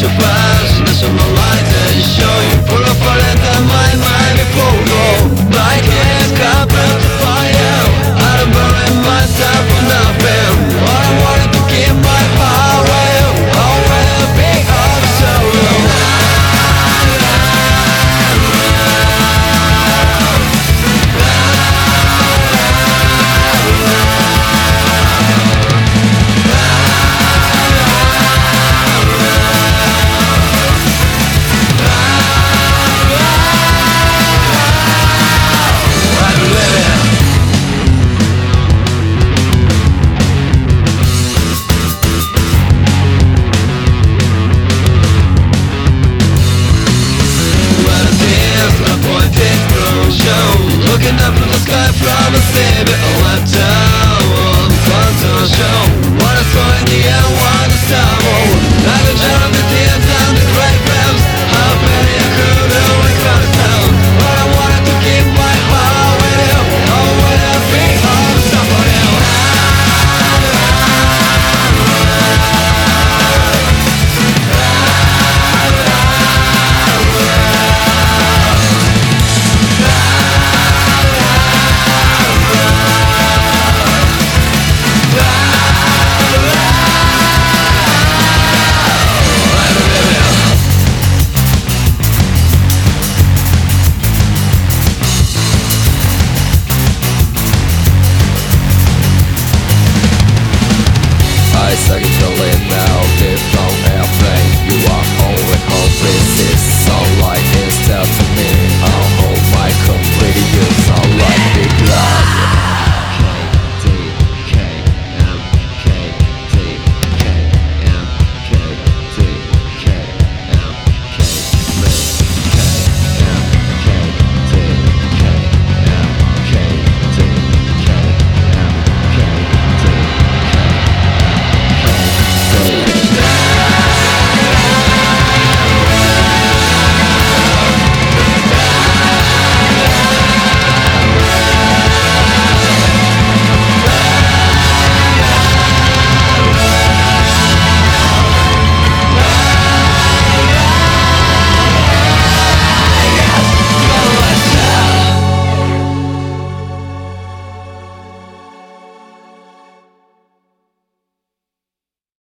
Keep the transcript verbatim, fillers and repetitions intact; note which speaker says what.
Speaker 1: your past, listen my light and show you. Pull up a letter, my mind before go. My hands can't burn the fire. I don't burn myself for nothing. All I wanted to keep my power. I will be of sorrow. Looking up from the sky from a city, a lifetime on the constant show. What I saw in the air, what I saw. Like a jar of the tears down the great grounds. How many I could do, I couldn't tell. But I wanted to keep my heart with you. Oh, when I think of somebody else. I suck it till it now. If on airplane, you are only home, please.